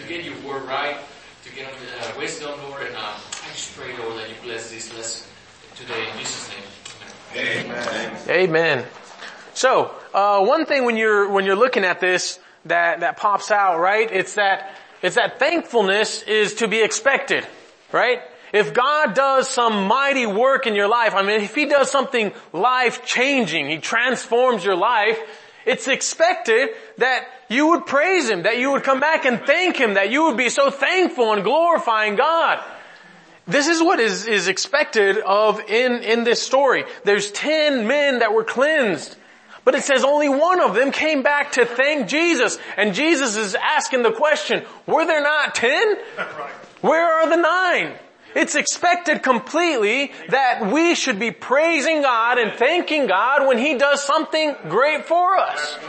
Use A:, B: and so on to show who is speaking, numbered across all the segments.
A: get your word right, to get wisdom, Lord. And I just pray, Lord, that you bless this lesson today in Jesus' name. Amen.
B: Amen. So, one thing when you're looking at this that pops out, right? It's that thankfulness is to be expected, right? If God does some mighty work in your life, I mean, if He does something life-changing, He transforms your life, it's expected that you would praise Him, that you would come back and thank Him, that you would be so thankful and glorifying God. This is what is expected of in this story. There's 10 men that were cleansed, but it says only one of them came back to thank Jesus. And Jesus is asking the question, were there not 10? Where are the 9? It's expected completely that we should be praising God and thanking God when He does something great for us.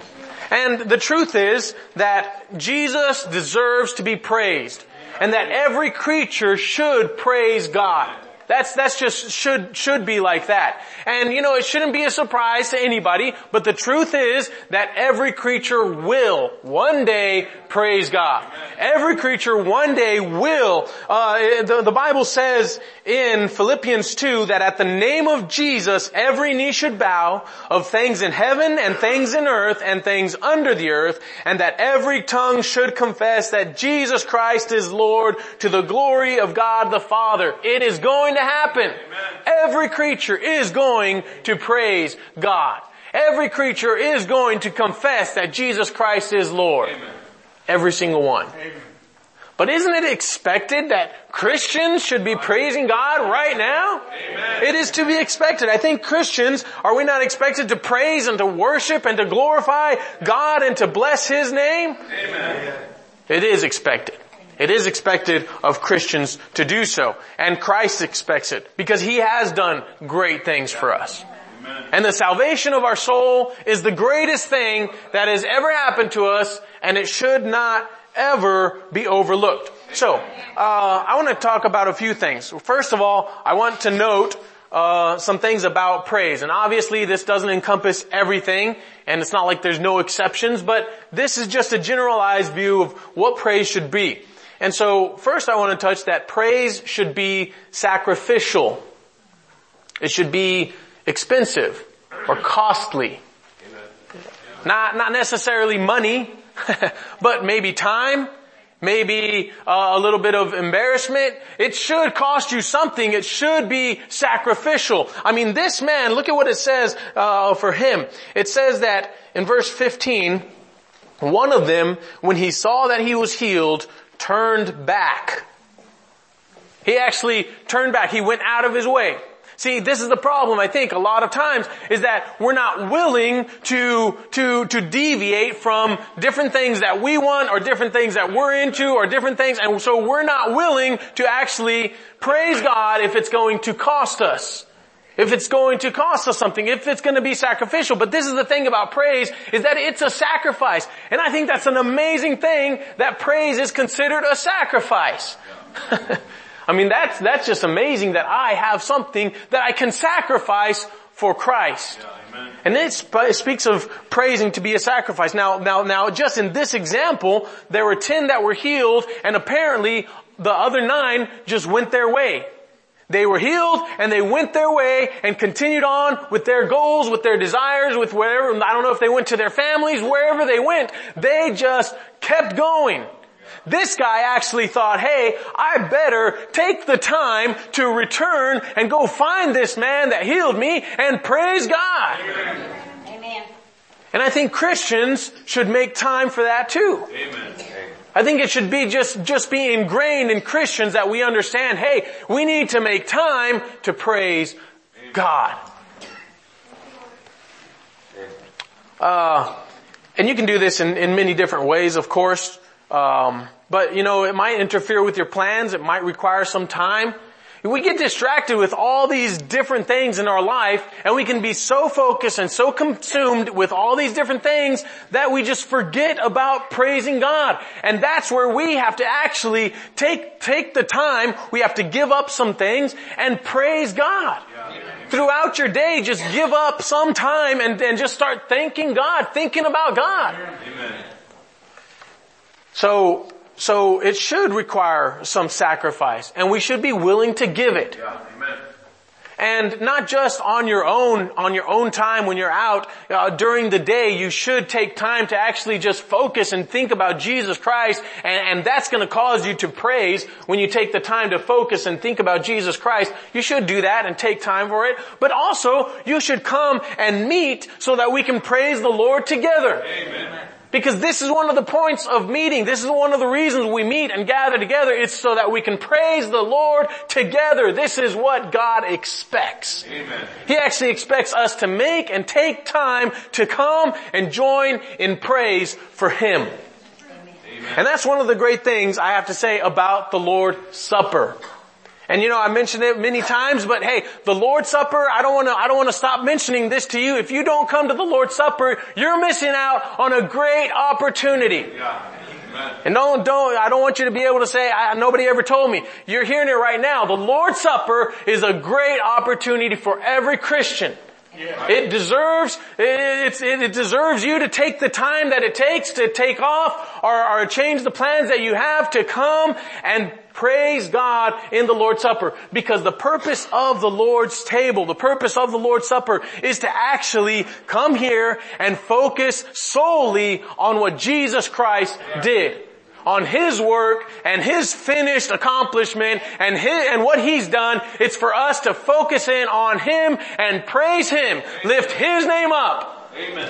B: And the truth is that Jesus deserves to be praised, and that every creature should praise God. That's just should be like that. And it shouldn't be a surprise to anybody, but the truth is that every creature will one day praise God. Every creature one day will. The Bible says in Philippians 2 that at the name of Jesus every knee should bow, of things in heaven and things in earth and things under the earth, and that every tongue should confess that Jesus Christ is Lord, to the glory of God the Father. It is going to happen. Amen. Every creature is going to praise God. Every creature is going to confess that Jesus Christ is Lord. Amen. Every single one. Amen. But isn't it expected that Christians should be praising God right now? Amen. It is to be expected. I think Christians, are we not expected to praise and to worship and to glorify God and to bless His name? Amen. It is expected. It is expected of Christians to do so. And Christ expects it because He has done great things for us. Amen. And the salvation of our soul is the greatest thing that has ever happened to us, and it should not ever be overlooked. So, I want to talk about a few things. First of all, I want to note some things about praise. And obviously this doesn't encompass everything, and it's not like there's no exceptions, but this is just a generalized view of what praise should be. And so first I want to touch that praise should be sacrificial. It should be expensive or costly. Not necessarily money, but maybe time, maybe a little bit of embarrassment. It should cost you something. It should be sacrificial. I mean, this man, look at what it says for him. It says that in verse 15, one of them, when he saw that he was healed, turned back. He actually turned back. He went out of his way. See, this is the problem, I think, a lot of times, is that we're not willing to deviate from different things that we want, or different things that we're into, or different things, and so we're not willing to actually praise God if it's going to cost us. If it's going to cost us something, if it's going to be sacrificial. But this is the thing about praise, is that it's a sacrifice. And I think that's an amazing thing, that praise is considered a sacrifice. I mean, that's just amazing that I have something that I can sacrifice for Christ. Yeah, and it speaks of praising to be a sacrifice. Now, just in this example, there were 10 that were healed, and apparently the other 9 just went their way. They were healed and they went their way and continued on with their goals, with their desires, with wherever. I don't know if they went to their families, wherever they went. They just kept going. This guy actually thought, hey, I better take the time to return and go find this man that healed me and praise God. Amen. And I think Christians should make time for that too. Amen. I think it should be just be ingrained in Christians that we understand, hey, we need to make time to praise God. And you can do this in many different ways, of course. But it might interfere with your plans. It might require some time. We get distracted with all these different things in our life, and we can be so focused and so consumed with all these different things that we just forget about praising God. And that's where we have to actually take the time. We have to give up some things and praise God. Throughout your day, just give up some time and just start thanking God, thinking about God. Amen. So, So it should require some sacrifice, and we should be willing to give it.
C: Yeah, amen.
B: And not just on your own time when you're out, during the day, you should take time to actually just focus and think about Jesus Christ, and that's going to cause you to praise when you take the time to focus and think about Jesus Christ. You should do that and take time for it. But also, you should come and meet so that we can praise the Lord together.
C: Amen.
B: Because this is one of the points of meeting. This is one of the reasons we meet and gather together. It's so that we can praise the Lord together. This is what God expects.
C: Amen.
B: He actually expects us to make and take time to come and join in praise for Him.
C: Amen.
B: And that's one of the great things I have to say about the Lord's Supper. And I mentioned it many times, but hey, the Lord's Supper, I don't want to stop mentioning this to you. If you don't come to the Lord's Supper, you're missing out on a great opportunity.
C: Yeah. Amen.
B: And I don't want you to be able to say, nobody ever told me. You're hearing it right now. The Lord's Supper is a great opportunity for every Christian.
C: Yeah.
B: It deserves you to take the time that it takes to take off or change the plans that you have to come and praise God in the Lord's Supper. Because the purpose of the Lord's table, the purpose of the Lord's Supper is to actually come here and focus solely on what Jesus Christ did. On His work and His finished accomplishment and what He's done. It's for us to focus in on Him and praise Him. Lift His name up.
C: Amen.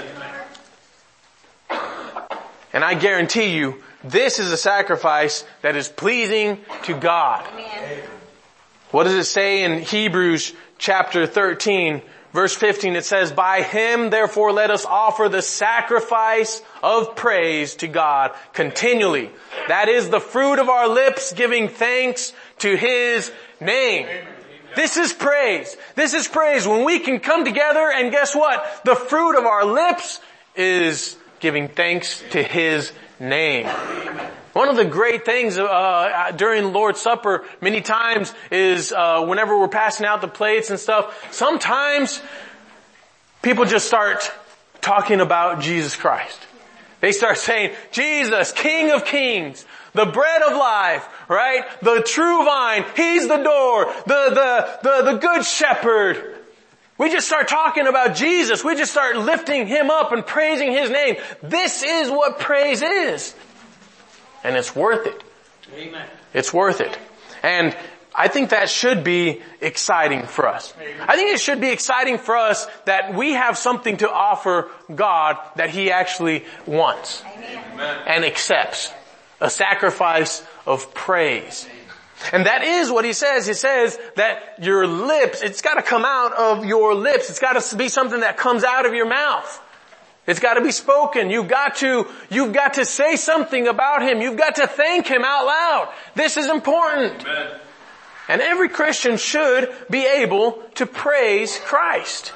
B: And I guarantee you, this is a sacrifice that is pleasing to God.
D: Amen.
B: What does it say in Hebrews chapter 13, verse 15? It says, "By Him, therefore, let us offer the sacrifice of praise to God continually. That is the fruit of our lips, giving thanks to His name." This is praise. This is praise when we can come together and guess what? The fruit of our lips is giving thanks to His name. One of the great things during the Lord's Supper many times is whenever we're passing out the plates and stuff, sometimes people just start talking about Jesus Christ. They start saying, Jesus, King of Kings, the bread of life, right? The true vine, He's the door, the good shepherd. We just start talking about Jesus. We just start lifting Him up and praising His name. This is what praise is. And it's worth it.
C: Amen.
B: It's worth it. And I think that should be exciting for us. I think it should be exciting for us that we have something to offer God that He actually wants and accepts. A sacrifice of praise. And that is what He says. He says that your lips, it's got to come out of your lips. It's got to be something that comes out of your mouth. It's got to be spoken. You've got to say something about Him. You've got to thank Him out loud. This is important.
C: Amen.
B: And every Christian should be able to praise Christ.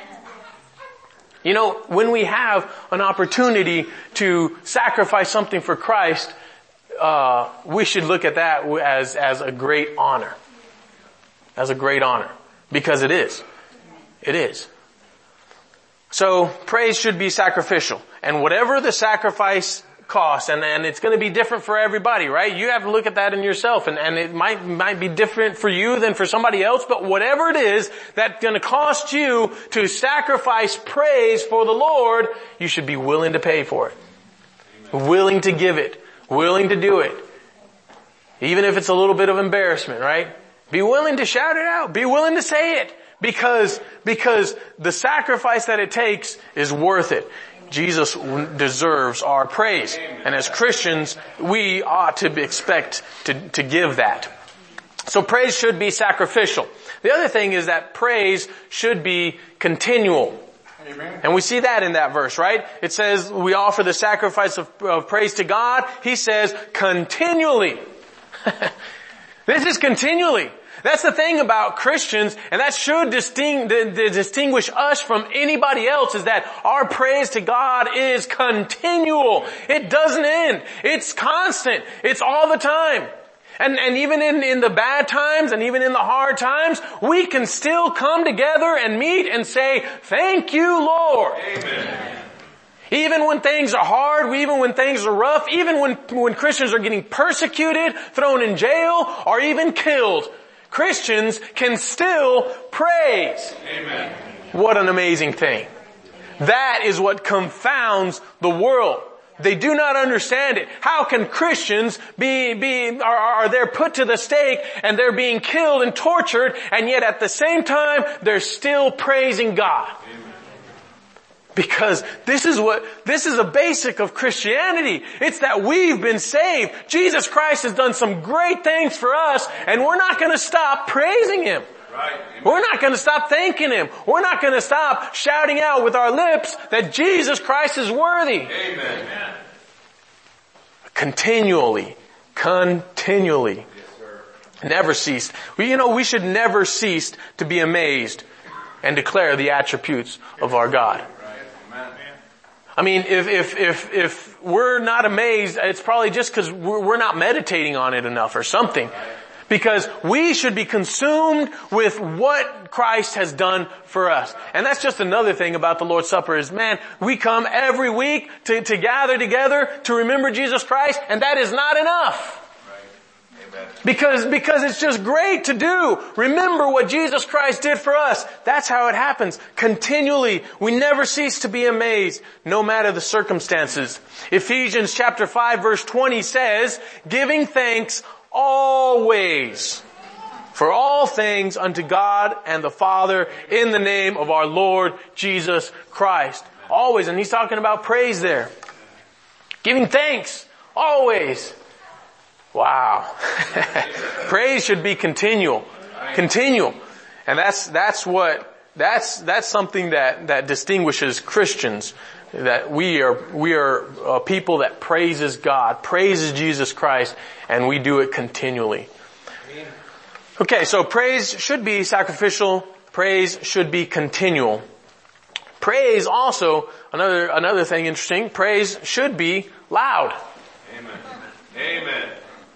B: When we have an opportunity to sacrifice something for Christ, we should look at that as a great honor. As a great honor. Because it is. It is. So praise should be sacrificial. And whatever the sacrifice costs, and it's going to be different for everybody, right? You have to look at that in yourself, and it might be different for you than for somebody else, but whatever it is that's going to cost you to sacrifice praise for the Lord, you should be willing to pay for it. Willing to give it. Willing to do it. Even if it's a little bit of embarrassment, right? Be willing to shout it out. Be willing to say it. Because the sacrifice that it takes is worth it. Jesus deserves our praise. And as Christians, we ought to expect to give that. So praise should be sacrificial. The other thing is that praise should be continual.
C: Amen.
B: And we see that in that verse, right? It says we offer the sacrifice of praise to God. He says continually. This is continually. That's the thing about Christians, and that should distinguish us from anybody else, is that our praise to God is continual. It doesn't end. It's constant. It's all the time. And even in the bad times and even in the hard times, we can still come together and meet and say, thank you, Lord.
C: Amen.
B: Even when things are hard, even when things are rough, even when Christians are getting persecuted, thrown in jail, or even killed, Christians can still praise. Amen. What an amazing thing. That is what confounds the world. They do not understand it. How can Christians are they're put to the stake and they're being killed and tortured, and yet at the same time they're still praising God? Amen. Because this is a basic of Christianity. It's that we've been saved. Jesus Christ has done some great things for us, and we're not going to stop praising Him. Right. We're not going to stop thanking Him. We're not going to stop shouting out with our lips that Jesus Christ is worthy. Amen. Continually. Yes, never cease. We should never cease to be amazed and declare the attributes of our God. I mean, if we're not amazed, it's probably just because we're not meditating on it enough or something. Because we should be consumed with what Christ has done for us. And that's just another thing about the Lord's Supper is, man, we come every week to gather together to remember Jesus Christ, and that is not enough. Because it's just great to do. Remember what Jesus Christ did for us. That's how it happens. Continually. We never cease to be amazed, no matter the circumstances. Ephesians chapter 5 verse 20 says, giving thanks always for all things unto God and the Father in the name of our Lord Jesus Christ. Always. And He's talking about praise there. Giving thanks always. Wow. Praise should be continual. Continual. And that's something that distinguishes Christians. That we are people that praises God, praises Jesus Christ, and we do it continually. Okay, so praise should be sacrificial. Praise should be continual. Praise also, another thing interesting, praise should be loud. Amen. Amen.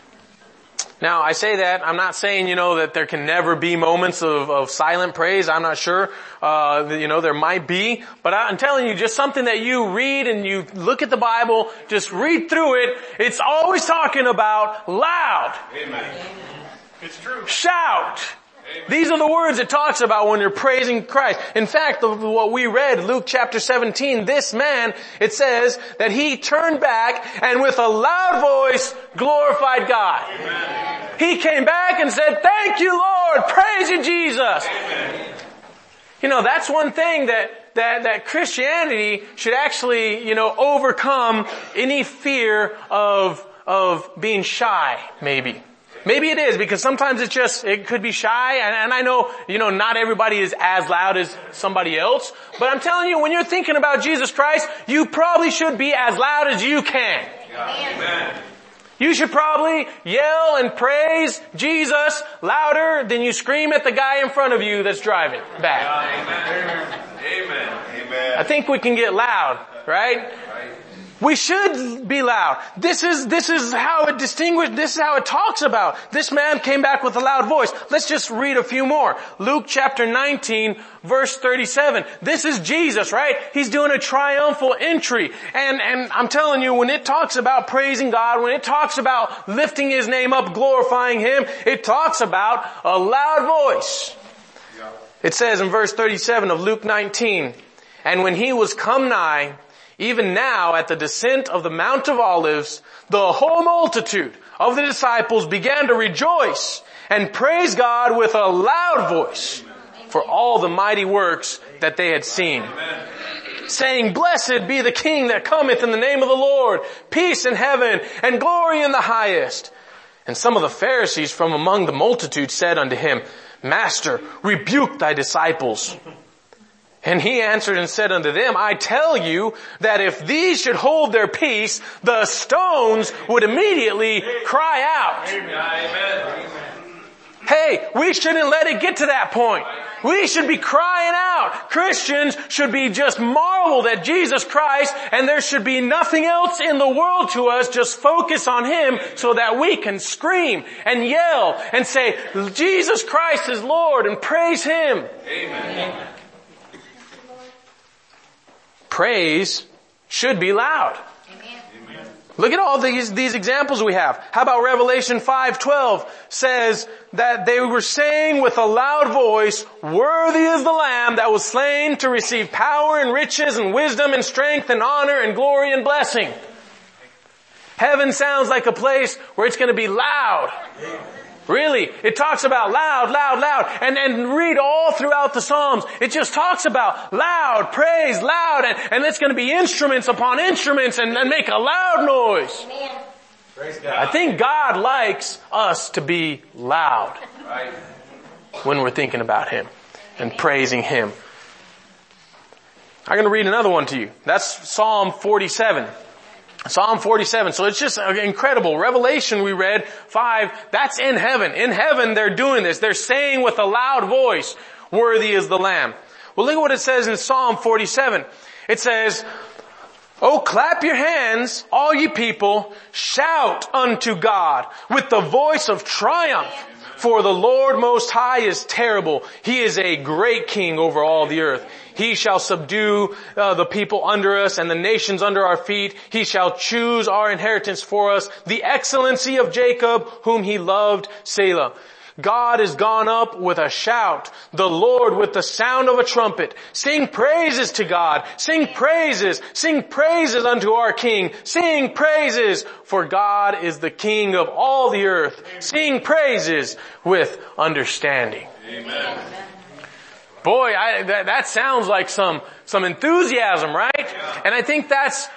B: Now, I say that, I'm not saying, that there can never be moments of silent praise. I'm not sure. There might be. But I'm telling you, just something that you read and you look at the Bible, just read through it. It's always talking about loud. Amen. It's true. Shout. Amen. These are the words it talks about when you're praising Christ. In fact, what we read, Luke chapter 17, this man, it says that he turned back and with a loud voice glorified God. Amen. He came back and said, thank you, Lord. Praise you, Jesus. Amen. That's one thing that Christianity should actually, overcome any fear of being shy, maybe. Maybe it is, because sometimes it could be shy, and I know, not everybody is as loud as somebody else, but I'm telling you, when you're thinking about Jesus Christ, you probably should be as loud as you can. Amen. You should probably yell and praise Jesus louder than you scream at the guy in front of you that's driving back. Amen. Amen. Amen. I think we can get loud, right? We should be loud. This is how it distinguishes, this is how it talks about. This man came back with a loud voice. Let's just read a few more. Luke chapter 19 verse 37. This is Jesus, right? He's doing a triumphal entry. And I'm telling you, when it talks about praising God, when it talks about lifting His name up, glorifying Him, it talks about a loud voice. It says in verse 37 of Luke 19, and when He was come nigh, even now at the descent of the Mount of Olives, the whole multitude of the disciples began to rejoice and praise God with a loud voice for all the mighty works that they had seen, saying, blessed be the King that cometh in the name of the Lord, peace in heaven and glory in the highest. And some of the Pharisees from among the multitude said unto Him, Master, rebuke thy disciples. And He answered and said unto them, I tell you that if these should hold their peace, the stones would immediately cry out. Amen. Hey, we shouldn't let it get to that point. We should be crying out. Christians should be just marveled at Jesus Christ, and there should be nothing else in the world to us. Just focus on Him so that we can scream and yell and say, Jesus Christ is Lord, and praise Him. Amen. Praise should be loud.
D: Amen.
B: Look at all these examples we have. How about Revelation 5:12 says that they were saying with a loud voice, "Worthy is the Lamb that was slain to receive power and riches and wisdom and strength and honor and glory and blessing." Heaven sounds like a place where it's going to be loud. Really, it talks about loud, loud, loud. And read all throughout the Psalms. It just talks about loud, praise, loud, and it's going to be instruments upon instruments and make a loud noise.
D: Amen.
C: Praise God.
B: I think God likes us to be loud
C: Right.
B: when we're thinking about Him and praising Him. I'm going to read another one to you. That's Psalm 47. Psalm 47. So it's just incredible. Revelation we read 5, that's in heaven. In heaven they're doing this. They're saying with a loud voice, "Worthy is the Lamb." Well, look at what it says in Psalm 47. It says, "Oh, clap your hands, all you people, shout unto God with the voice of triumph. For the Lord Most High is terrible. He is a great king over all the earth. He shall subdue the people under us and the nations under our feet. He shall choose our inheritance for us. The excellency of Jacob, whom he loved, Selah. God is gone up with a shout, the Lord with the sound of a trumpet. Sing praises to God. Sing praises unto our King. Sing praises, for God is the King of all the earth. Sing praises with understanding."
C: Amen.
B: Boy, that sounds like some enthusiasm, right?
C: Yeah.
B: And I think that's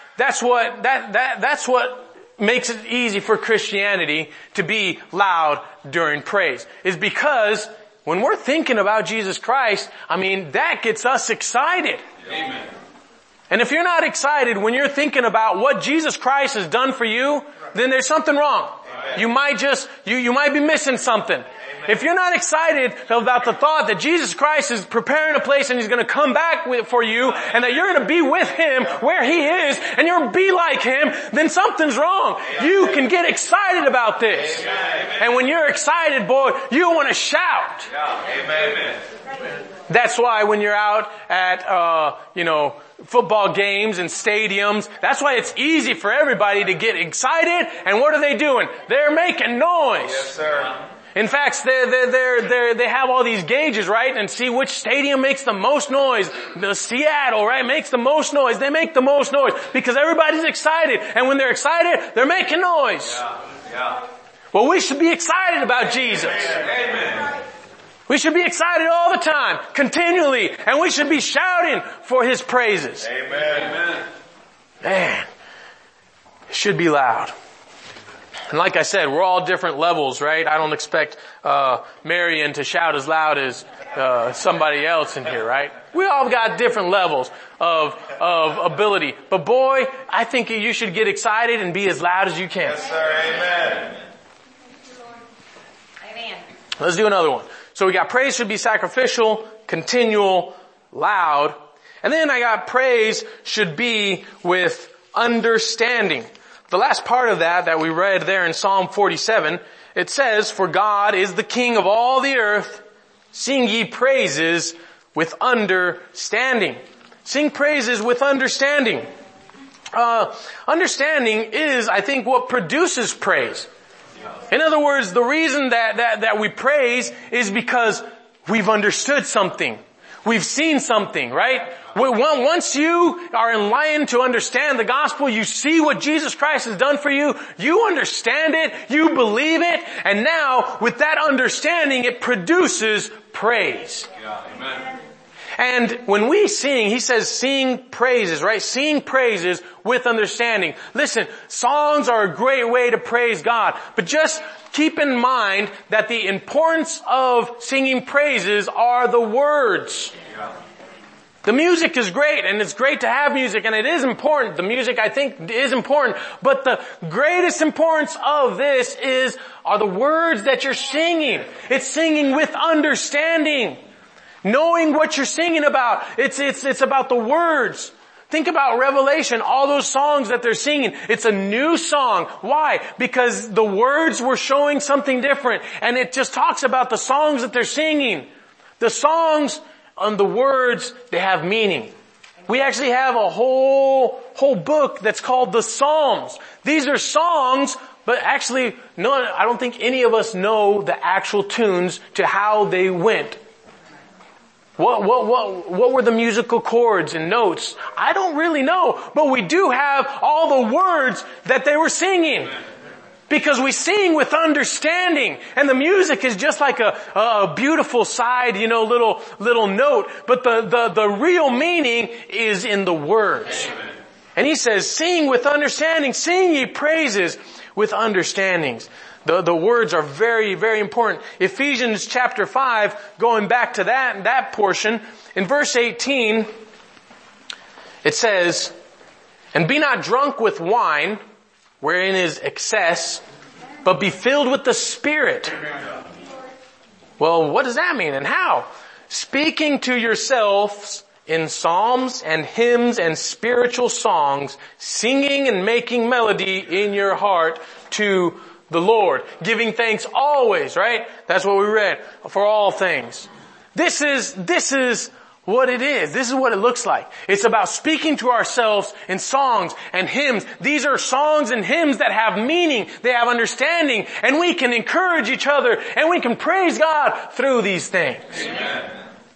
B: what makes it easy for Christianity to be loud during praise, is because when we're thinking about Jesus Christ, that gets us excited.
C: Amen.
B: And if you're not excited when you're thinking about what Jesus Christ has done for you, then there's something wrong.
C: Right.
B: You might be missing something. If you're not excited about the thought that Jesus Christ is preparing a place and He's going to come back for you and that you're going to be with Him where He is and you're going to be like Him, then something's wrong. You can get excited about this. And when you're excited, boy, you want to shout.
C: Amen.
B: That's why when you're out at, football games and stadiums, that's why it's easy for everybody to get excited. And what are they doing? They're making noise.
C: Yes, sir.
B: In fact, they have all these gauges, right? And see which stadium makes the most noise. The Seattle, right, makes the most noise. They make the most noise because everybody's excited. And when they're excited, they're making noise.
C: Yeah.
B: Well, we should be excited about Jesus.
C: Amen.
B: We should be excited all the time, continually, and we should be shouting for His praises.
C: Amen.
B: Man, it should be loud. And like I said, we're all different levels, right? I don't expect Marion to shout as loud as somebody else in here, right? We all got different levels of ability. But boy, I think you should get excited and be as loud as you can.
C: Yes, sir. Amen.
D: Amen.
B: Let's do another one. So we got praise should be sacrificial, continual, loud. And then I got praise should be with understanding. The last part of that we read there in Psalm 47, it says, "For God is the King of all the earth. Sing ye praises with understanding." Sing praises with understanding. Understanding is, I think, what produces praise. In other words, the reason that we praise is because we've understood something. We've seen something, right? Once you are enlightened to understand the gospel, you see what Jesus Christ has done for you, you understand it, you believe it, and now with that understanding, it produces praise.
C: Yeah. Amen.
B: And when we sing, he says sing praises, right? Sing praises with understanding. Listen, songs are a great way to praise God, but just keep in mind that the importance of singing praises are the words.
C: Yeah.
B: The music is great, and it's great to have music, and it is important. The music, I think, is important. But the greatest importance of this are the words that you're singing. It's singing with understanding. Knowing what you're singing about. It's about the words. Think about Revelation, all those songs that they're singing. It's a new song. Why? Because the words were showing something different. And it just talks about the songs that they're singing. The songs and the words, they have meaning. We actually have a whole book that's called the Psalms. These are songs, but actually, no, I don't think any of us know the actual tunes to how they went. What were the musical chords and notes? I don't really know, but we do have all the words that they were singing. Because we sing with understanding, and the music is just like a beautiful side, little note, but the real meaning is in the words. Amen. And he says, sing with understanding, sing ye praises with understandings. The words are very, very important. Ephesians chapter 5, going back to that portion, in verse 18, it says, and be not drunk with wine, wherein is excess, but be filled with the Spirit. Well, what does that mean and how? Speaking to yourselves in psalms and hymns and spiritual songs, singing and making melody in your heart to the Lord, giving thanks always, right? That's what we read, for all things. This is what it is. This is what it looks like. It's about speaking to ourselves in songs and hymns. These are songs and hymns that have meaning, they have understanding, and we can encourage each other, and we can praise God through these things. Amen.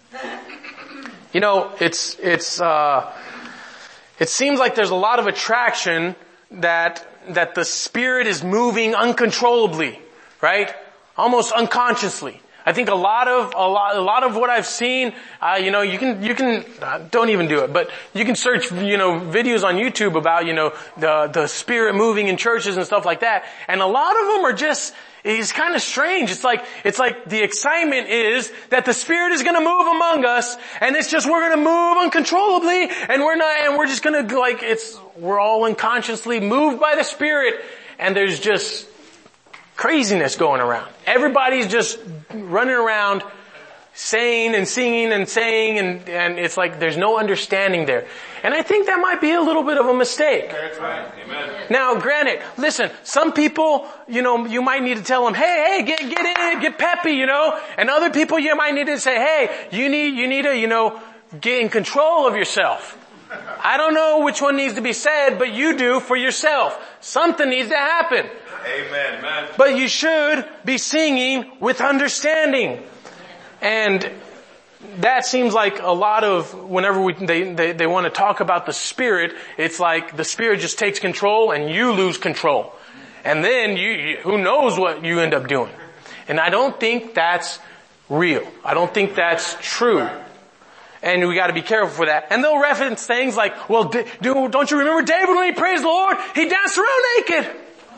B: It seems like there's a lot of attraction that the Spirit is moving uncontrollably, right? Almost unconsciously. I think a lot of what I've seen, you can, don't even do it, but you can search, videos on YouTube about, the Spirit moving in churches and stuff like that. And a lot of them are it's kind of strange. It's like the excitement is that the Spirit is gonna move among us, and it's just, we're gonna move uncontrollably, and we're just gonna, we're all unconsciously moved by the Spirit, and there's just craziness going around. Everybody's just running around saying and singing and saying, and it's like there's no understanding there. And I think that might be a little bit of a mistake.
C: That's right. Amen.
B: Now, granted, listen, some people, you might need to tell them, hey, get in it, get peppy, and other people you might need to say, hey, you need to, get in control of yourself. I don't know which one needs to be said, but you do for yourself. Something needs to happen.
C: Amen.
B: But you should be singing with understanding. And that seems like a lot of, whenever they want to talk about the Spirit, it's like the Spirit just takes control and you lose control. And then who knows what you end up doing. And I don't think that's real. I don't think that's true. And we got to be careful for that. And they'll reference things like, well, don't you remember David when he praised the Lord? He danced around naked.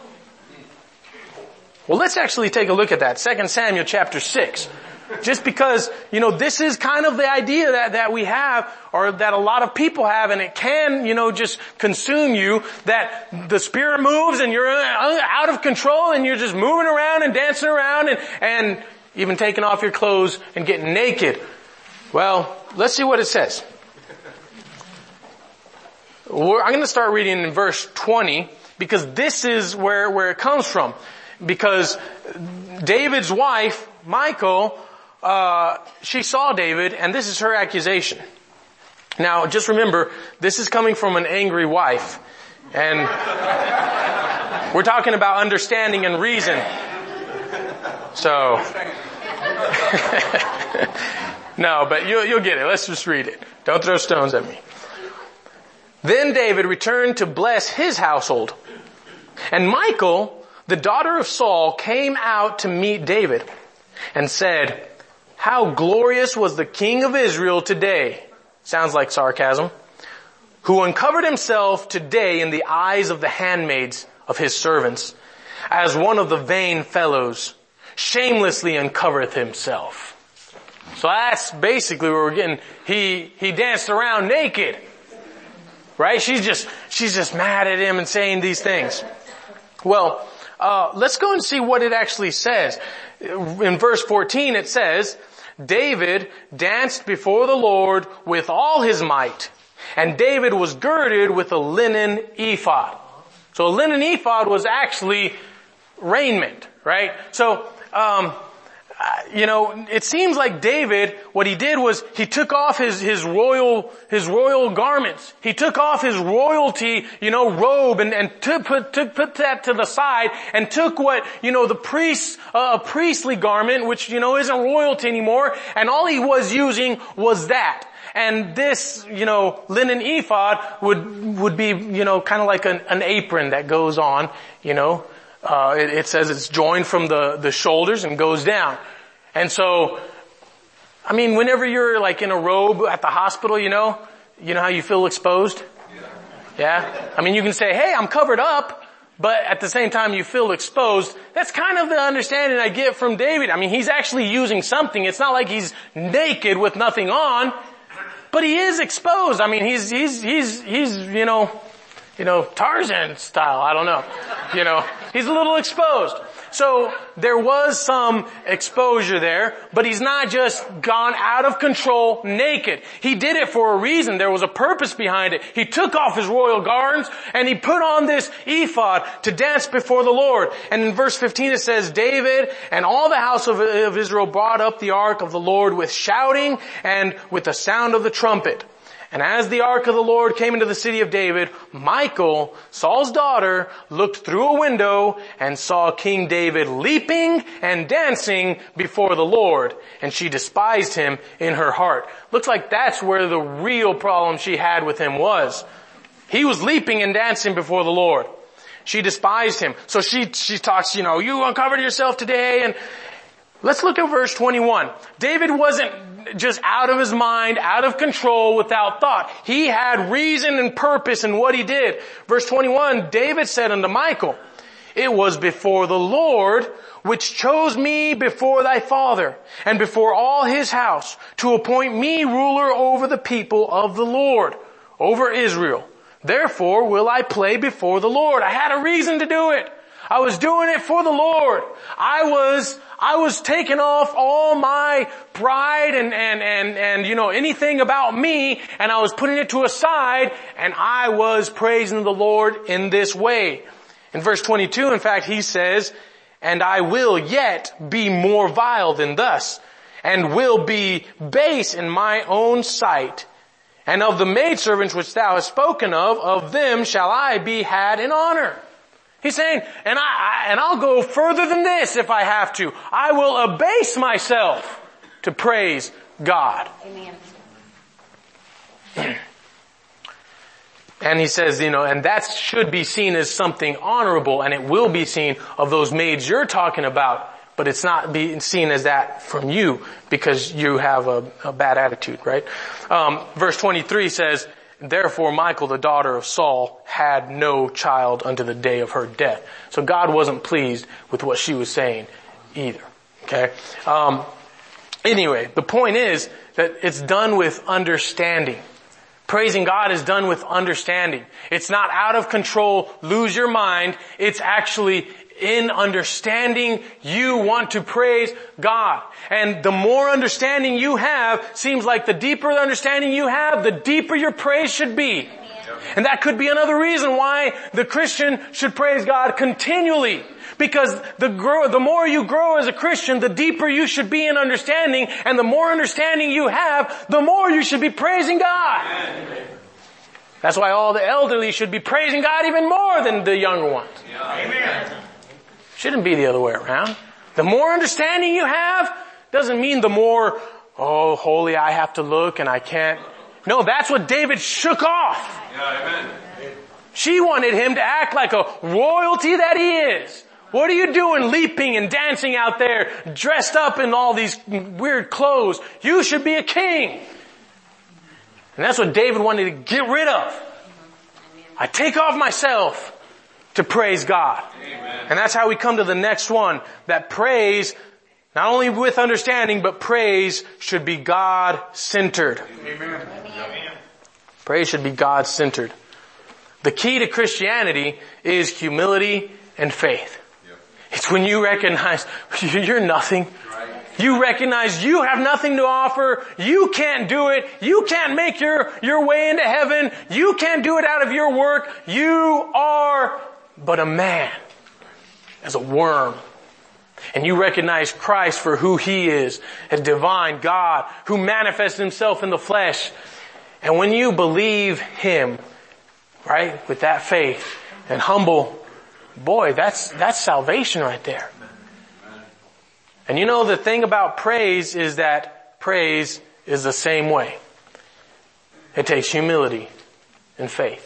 B: Well, let's actually take a look at that. 2 Samuel chapter 6. Just because, this is kind of the idea that we have, or that a lot of people have, and it can, just consume you, that the Spirit moves and you're out of control and you're just moving around and dancing around and even taking off your clothes and getting naked. Well, let's see what it says. I'm going to start reading in verse 20, because this is where it comes from. Because David's wife, Michal, she saw David, and this is her accusation. Now, just remember, this is coming from an angry wife. And we're talking about understanding and reason. So, no, but you'll get it. Let's just read it. Don't throw stones at me. Then David returned to bless his household. And Michal, the daughter of Saul, came out to meet David and said, how glorious was the king of Israel today. Sounds like sarcasm. Who uncovered himself today in the eyes of the handmaids of his servants, as one of the vain fellows shamelessly uncovereth himself. So that's basically where we're getting, he danced around naked. Right? She's just mad at him and saying these things. Well, let's go and see what it actually says. In verse 14 it says, David danced before the Lord with all his might, and David was girded with a linen ephod. So a linen ephod was actually raiment, right? So, it seems like David, what he did was he took off his royal garments. He took off his royalty, robe and put that to the side and took what, a priestly garment, which, isn't royalty anymore. And all he was using was that. And this, linen ephod would be, kind of like an apron that goes on, it says it's joined from the shoulders and goes down. And so, whenever you're like in a robe at the hospital, you know how you feel exposed? Yeah? You can say, hey, I'm covered up, but at the same time you feel exposed. That's kind of the understanding I get from David. he's actually using something. It's not like he's naked with nothing on, but he is exposed. He's Tarzan style. I don't know. He's a little exposed. So there was some exposure there, but he's not just gone out of control naked. He did it for a reason. There was a purpose behind it. He took off his royal garments and he put on this ephod to dance before the Lord. And in verse 15 it says, David and all the house of Israel brought up the ark of the Lord with shouting and with the sound of the trumpet. And as the ark of the Lord came into the city of David, Michal, Saul's daughter, looked through a window and saw King David leaping and dancing before the Lord. And she despised him in her heart. Looks like that's where the real problem she had with him was. He was leaping and dancing before the Lord. She despised him. So she talks, you uncovered yourself today. And let's look at verse 21. David wasn't just out of his mind, out of control, without thought. He had reason and purpose in what he did. Verse 21, David said unto Michal, it was before the Lord which chose me before thy father and before all his house to appoint me ruler over the people of the Lord, over Israel. Therefore will I play before the Lord. I had a reason to do it. I was doing it for the Lord. I was taking off all my pride and anything about me, and I was putting it to a side, and I was praising the Lord in this way. In verse 22, in fact, he says, and I will yet be more vile than thus, and will be base in my own sight. And of the maidservants which thou hast spoken of them shall I be had in honor. He's saying, and I'll go further than this if I have to. I will abase myself to praise God. Amen. And he says, and that should be seen as something honorable, and it will be seen of those maids you're talking about, but it's not being seen as that from you because you have a bad attitude, right? Verse 23 says, therefore Michal, the daughter of Saul, had no child unto the day of her death. So God wasn't pleased with what she was saying either. Okay? Anyway, the point is that it's done with understanding. Praising God is done with understanding. It's not out of control, lose your mind. It's actually in understanding you want to praise God. And the more understanding you have, seems like the deeper the understanding you have, the deeper your praise should be. And that could be another reason why the Christian should praise God continually. Because the more you grow as a Christian, the deeper you should be in understanding, and the more understanding you have, the more you should be praising God. Amen. That's why all the elderly should be praising God even more than the younger ones. Amen. Shouldn't be the other way around. The more understanding you have doesn't mean the more, holy I have to look and I can't. No, that's what David shook off. Yeah, amen. She wanted him to act like a royalty that he is. What are you doing leaping and dancing out there, dressed up in all these weird clothes? You should be a king. And that's what David wanted to get rid of. I take off myself to praise God. Amen. And that's how we come to the next one, that praise, not only with understanding, but praise should be God-centered. Amen. Praise should be God-centered. The key to Christianity is humility and faith. It's when you recognize you're nothing. You recognize you have nothing to offer. You can't do it. You can't make your way into heaven. You can't do it out of your work. You are but a man, as a worm. and you recognize Christ for who He is, a divine God who manifests Himself in the flesh. And when you believe Him, right, with that faith and humble, boy, that's salvation right there. And you know, the thing about praise is that praise is the same way. It takes humility and faith.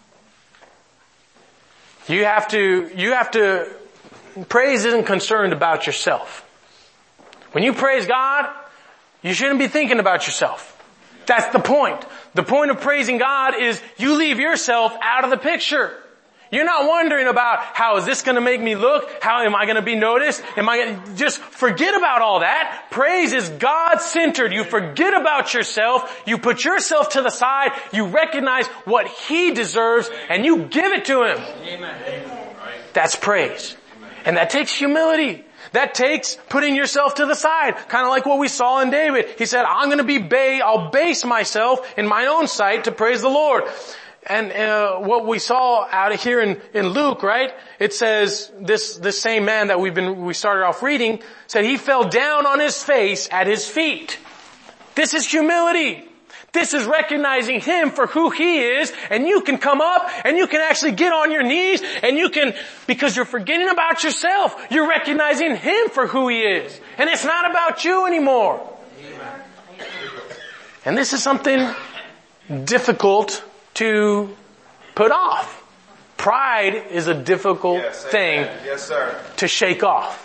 B: You have to, praise isn't concerned about yourself. When you praise God, you shouldn't be thinking about yourself. That's the point. The point of praising God is you leave yourself out of the picture. You're not wondering about how is this going to make me look? How am I going to be noticed? Just forget about all that. Praise is God-centered. You forget about yourself. You put yourself to the side. You recognize what He deserves and you give it to Him. Amen. That's praise. And that takes humility. That takes putting yourself to the side. Kind of like what we saw in David. He said, I'm going to I'll base myself in my own sight to praise the Lord. And what we saw out of here in Luke, right? It says this same man that we started off reading said he fell down on his face at His feet. This is humility. This is recognizing Him for who He is, and you can come up and you can actually get on your knees and you can, because you're forgetting about yourself, you're recognizing Him for who He is. And it's not about you anymore. And this is something difficult to put off. Pride is a difficult thing to shake off.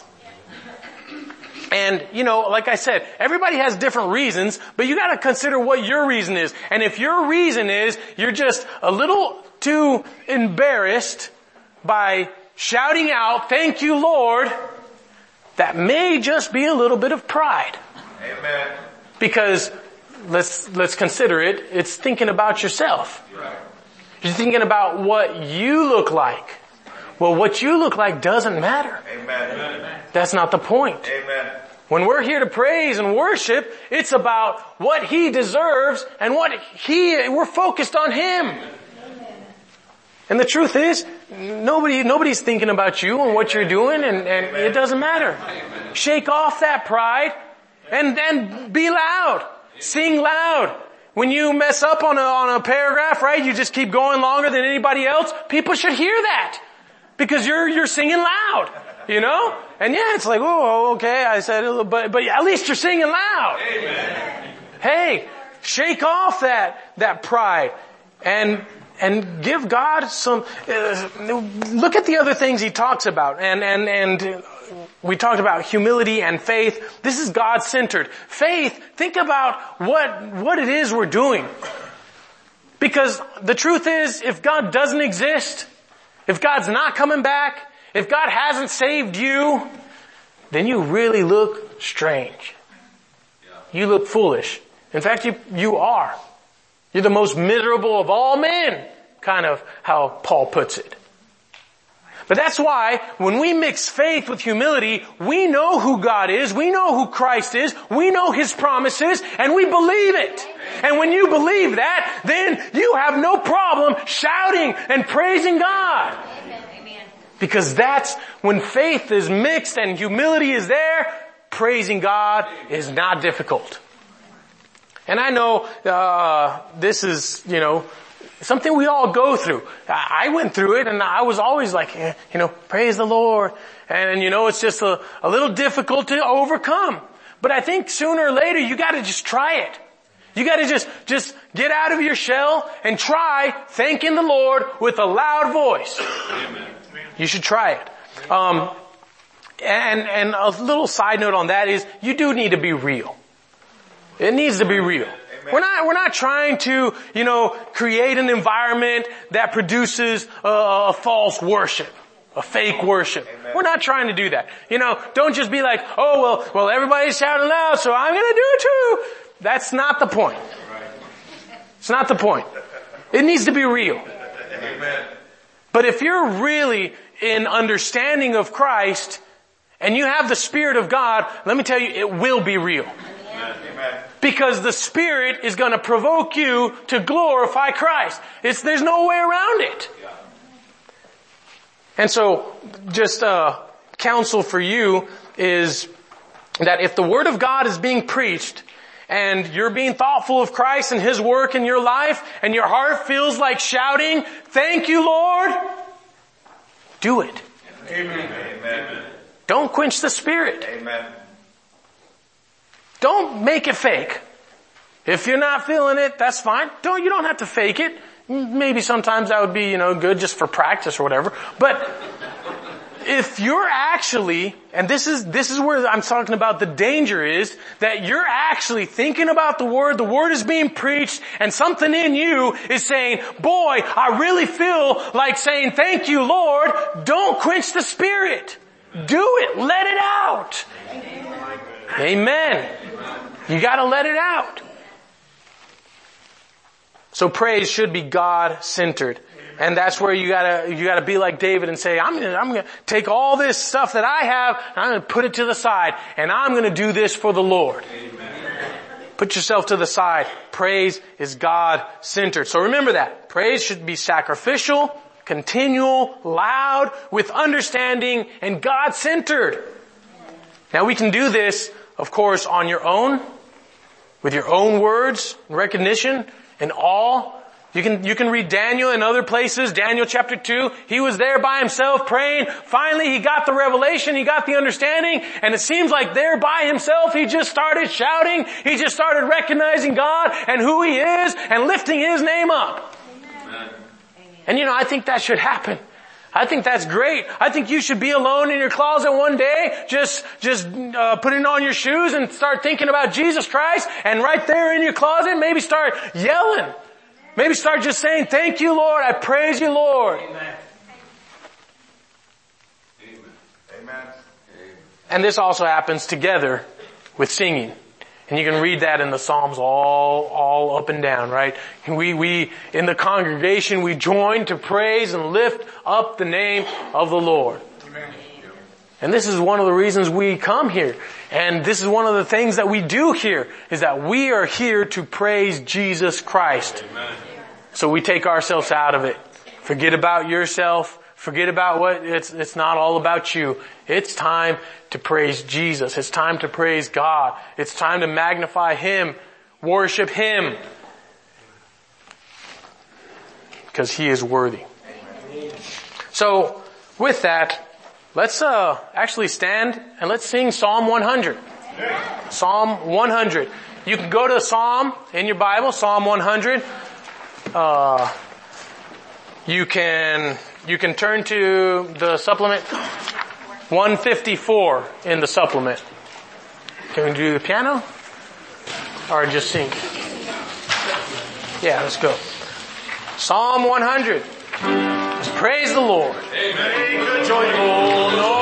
B: And, like I said, everybody has different reasons, but you gotta consider what your reason is. And if your reason is you're just a little too embarrassed by shouting out, "Thank you, Lord," that may just be a little bit of pride.
C: Amen.
B: Because let's consider it. It's thinking about yourself. You're thinking about what you look like. Well, what you look like doesn't matter.
C: Amen.
B: That's not the point.
C: Amen.
B: When we're here to praise and worship, it's about what He deserves and we're focused on Him. And the truth is, nobody's thinking about you and what you're doing, and it doesn't matter. Shake off that pride and be loud. Sing loud. When you mess up on a paragraph, right, you just keep going longer than anybody else, people should hear that. Because you're singing loud, And it's like, oh, okay, I said it, but at least you're singing loud.
C: Amen.
B: Hey, shake off that pride and give God some, look at the other things He talks about. And we talked about humility and faith. This is God-centered. Faith, think about what it is we're doing. Because the truth is, if God doesn't exist, if God's not coming back, if God hasn't saved you, then you really look strange. You look foolish. In fact, you are. You're the most miserable of all men, kind of how Paul puts it. But that's why when we mix faith with humility, we know who God is, we know who Christ is, we know His promises, and we believe it. And when you believe that, then you have no problem shouting and praising God. Because that's when faith is mixed and humility is there, praising God is not difficult. And I know this is, something we all go through. I went through it and I was always like, praise the Lord. And it's just a little difficult to overcome. But I think sooner or later you gotta just try it. You gotta just get out of your shell and try thanking the Lord with a loud voice. Amen. You should try it. And a little side note on that is you do need to be real. It needs to be real. We're not trying to, create an environment that produces a false worship, a fake worship. Amen. We're not trying to do that. Don't just be like, oh, well, everybody's shouting loud, so I'm gonna do it too. That's not the point. It's not the point. It needs to be real.
C: Amen.
B: But if you're really in understanding of Christ and you have the Spirit of God, let me tell you, it will be real.
C: Amen.
B: Because the Spirit is going to provoke you to glorify Christ. There's no way around it. And so, just counsel for you, is that if the Word of God is being preached and you're being thoughtful of Christ and His work in your life and your heart feels like shouting, "Thank you, Lord," do it.
C: Amen. Amen.
B: Don't quench the Spirit.
C: Amen.
B: Don't make it fake. If you're not feeling it, that's fine. You don't have to fake it. Maybe sometimes that would be, good just for practice or whatever. But if you're actually, and this is where I'm talking about the danger is, that you're actually thinking about the Word is being preached, and something in you is saying, "Boy, I really feel like saying, 'Thank you, Lord.'" Don't quench the Spirit. Do it. Let it out. Amen. You gotta let it out. So praise should be God-centered. And that's where you gotta be like David and say, I'm gonna take all this stuff that I have, and I'm gonna put it to the side, and I'm gonna do this for the Lord. Amen. Put yourself to the side. Praise is God-centered. So remember that. Praise should be sacrificial, continual, loud, with understanding, and God-centered. Now we can do this, of course, on your own, with your own words, and recognition, and awe. You can read Daniel in other places. Daniel chapter 2. He was there by himself praying. Finally, he got the revelation. He got the understanding. And it seems like there by himself, he just started shouting. He just started recognizing God and who He is and lifting His name up. Amen. And I think that should happen. I think that's great. I think you should be alone in your closet one day, just putting on your shoes and start thinking about Jesus Christ, and right there in your closet, maybe start yelling. Maybe start just saying, "Thank you, Lord. I praise you, Lord."
C: Amen. Amen.
B: And this also happens together with singing. And you can read that in the Psalms all up and down, right? We in the congregation, we join to praise and lift up the name of the Lord.
C: Amen.
B: And this is one of the reasons we come here. And this is one of the things that we do here, is that we are here to praise Jesus Christ.
C: Amen.
B: So we take ourselves out of it. Forget about yourself. Forget about it's not all about you. It's time to praise Jesus. It's time to praise God. It's time to magnify Him, worship Him, because He is worthy. So with that, let's actually stand and let's sing Psalm 100. Psalm 100. You can go to Psalm in your Bible, Psalm 100. You can turn to the supplement 154 in the supplement. Can we do the piano? Or just sing? Yeah, let's go. Psalm 100. Let's praise the Lord.
C: Amen.
B: Joyful Lord.